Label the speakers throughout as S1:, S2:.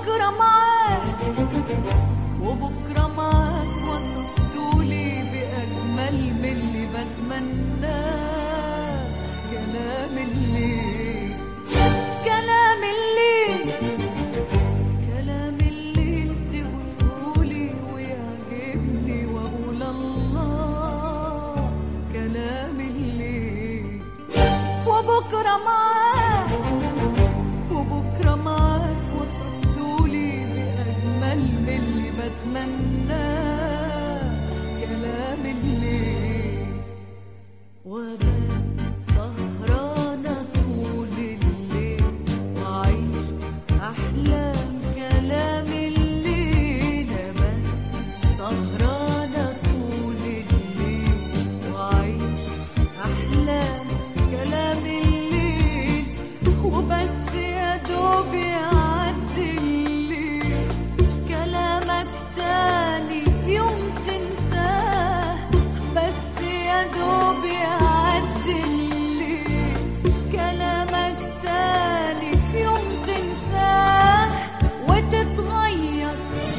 S1: وبكرة معاك وبكرة معاك وصفتولي بأجمل من اللي بتمناه. كلام الليل كلام الليل كلام الليل تقولولي ويعجبني وأقول الله. كلام الليل وبكرة معاك وبكرة معاك وصفتولي بأجمل من اللي بتمناه. كلام الليل وبات سهرانة طول الليل وعيش أحلام. كلام الليل بات سهرانة طول الليل وعيش أحلام. كلام الليل وبس يا دوب يعدي الليل. كلامك تاني يوم تنساه بس يا دوب يعدي الليل. كلامك تاني يوم تنساه وتتغير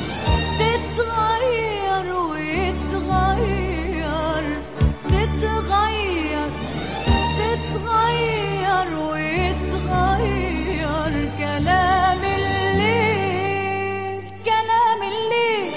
S1: تتغير ويتغير تتغير تتغير ويتغير. كلام الليل كلام الليل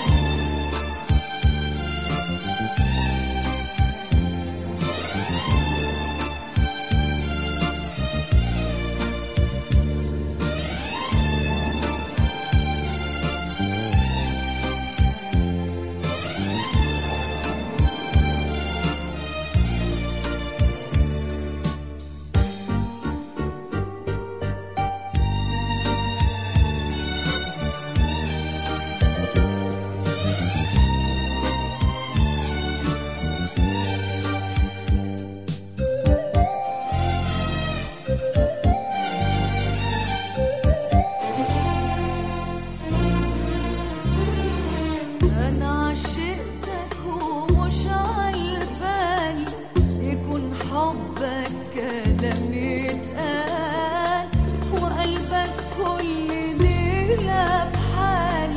S1: أنا عشقتك ومش عالبال يكون حبك كلام يتقال وقلبك كل ليلة بحال.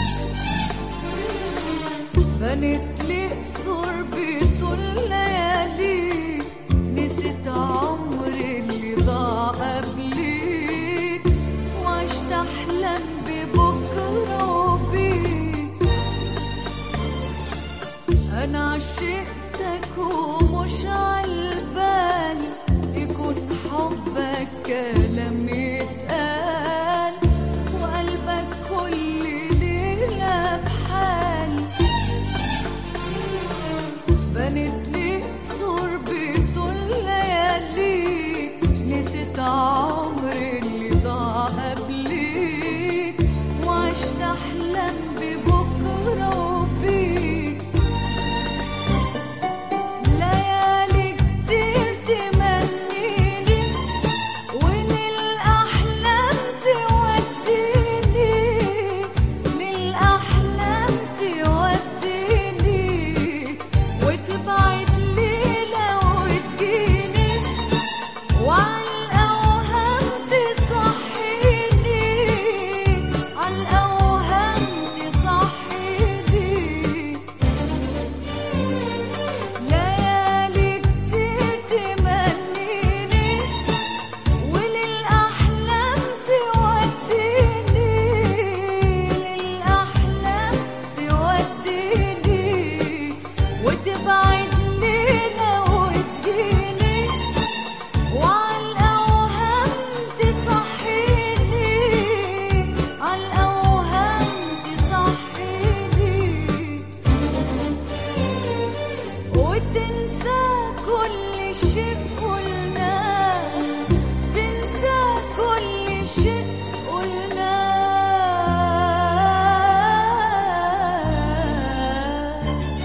S1: بنت لي قصور بطول لياليك نسيت عمري اللي ضاع قبليك وعشت أحلام ببكرة وبيك. أنا عشقتك ومش عالبال يكون حبك كلام يتقال وقلبك كل ليلة بحال. بنت لي قصور بطول لياليك نسيت عمري اللي ضاع قبليك وعشت أحلام ببكرة وبيك. ليالي كتير تمنيني وللأحلام توديني للأحلام توديني وتبعد ليلة وتجيني وعالأوهام تصحيني عالأوهام تصحيني. ليالي كتير تمنيني وللأحلام توديني للأحلام توديني وتبعد ليلة وتجيني وعالأوهام تصحيني عالأوهام تصحيني وتنسى كل شيء قلناه. تنسى كل شيء قلناه.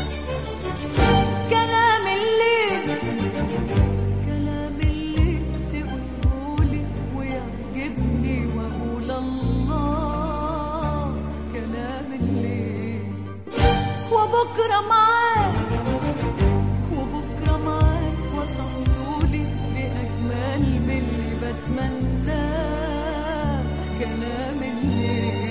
S1: كلام الليل كلام الليل تقولولي ويعجبني وأقول الله. كلام الليل وبكرة معاك وبكرة معاك وصفتولي بأجمل من اللي بتمناه. كلام الليل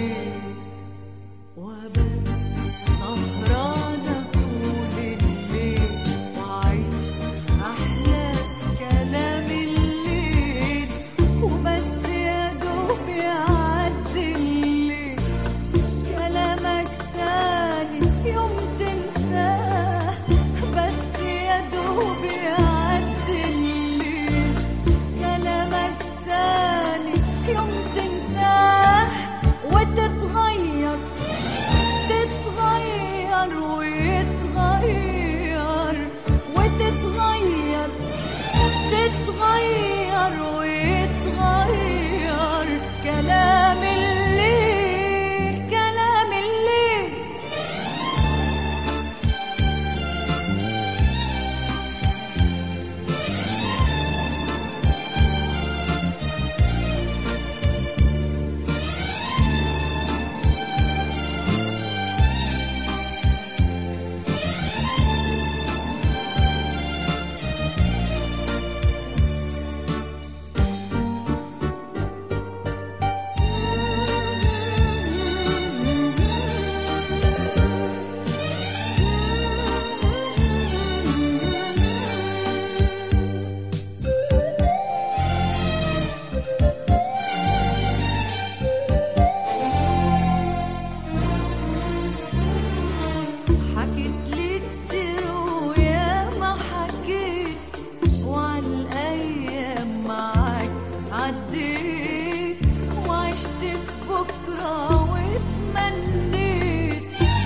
S1: عديت وعشت في بكرة واتمنيت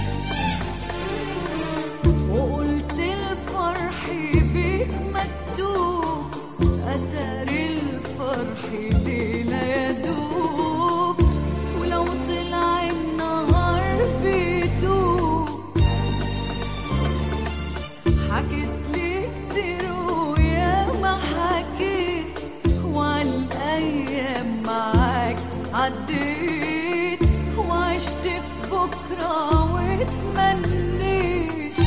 S1: وقلت الفرح بيك مكتوب أتاري الفرح ليلة يدوب ولو طلع النهار بيدوب حكيت لي كتير وياما حكيت وعالأيام معاك عديت وعشت في بكرة واتمنيت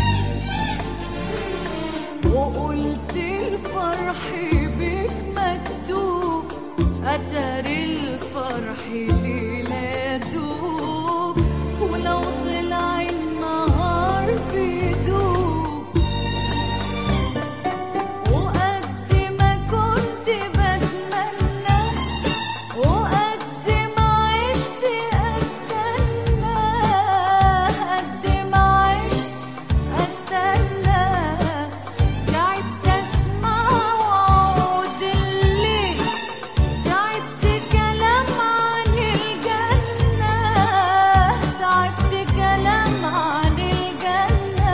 S1: وقلت الفرح بيك مكتوب أتاري الفرح ليلة يدوب ولو طلع النهار بيدوب وقد ما كنت بتمنى وقد ما عشت أستنى قد ما عشت أستنى تعبت أسمع وأعود الليل تعبت كلام عن الجنة تعبت كلام عن الجنة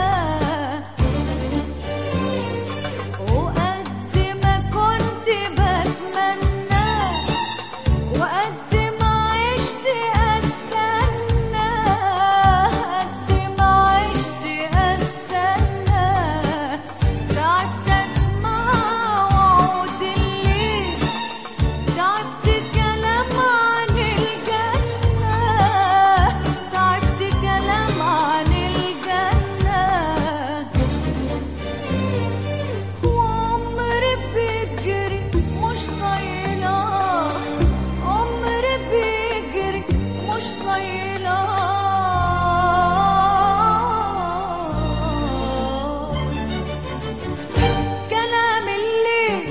S1: وقد ما كنت بتمنى وقد ما عشت أستنى قد ما عشت أستنى تعبت أسمع وأعود الليل تعبت كلام عن الجنة تعبت كلام عن الجنة وعمري بيجري مش طايلاه عمري بيجري مش طايلاه كلام الليل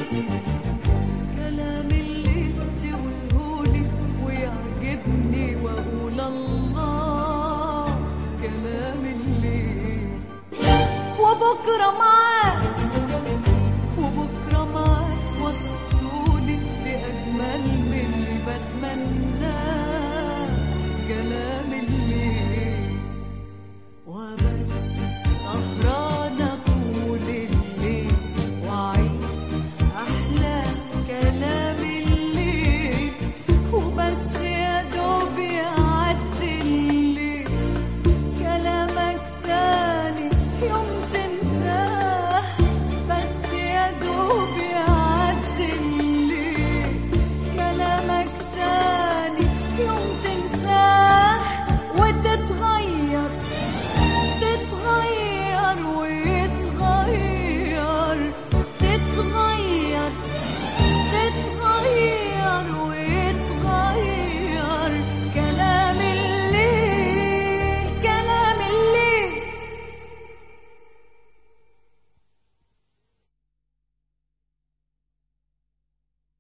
S1: تقولهولي ويعجبني واقول الله كلام الليل وبكرة معاك وصفتولي بأجمل من اللي بتمناه